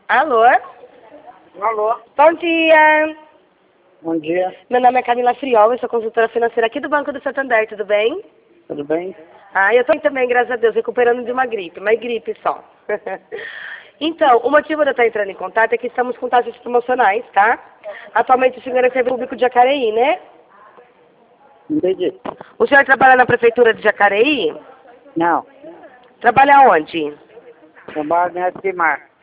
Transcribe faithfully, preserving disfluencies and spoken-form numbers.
Alô? Alô? Bom dia. Bom dia. Meu nome é Camila Friol, eu sou consultora financeira aqui do Banco do Santander, tudo bem? Tudo bem? Ah, eu tô também, graças a Deus, recuperando de uma gripe, mas gripe só. Então, o motivo de eu estar entrando em contato é que estamos com taxas promocionais, tá? Atualmente o senhor é servidor público de Jacareí, né? Entendi. O senhor trabalha na prefeitura de Jacareí? Não. Trabalha onde? Trabalho na Estimar.